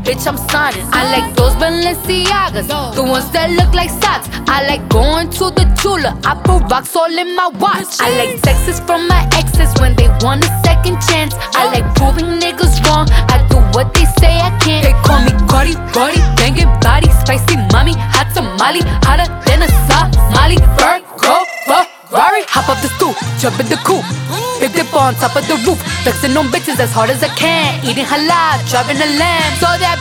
bitch, I'm signing. I like those Balenciagas, the ones that look like socks. I like going to the Tula, I put rocks all in my watch. I like texts from my exes when they want a second chance. I like proving niggas wrong, I do what they say I can't. They call me Cardi, banging body, spicy mommy, hot tamale, hotter than a Somali. Virgo, Ferrari, hop up the stoop, jump in the coupe, big dip on top of the roof, flexing on bitches as hard as I can, eating halal, driving a lamb, so that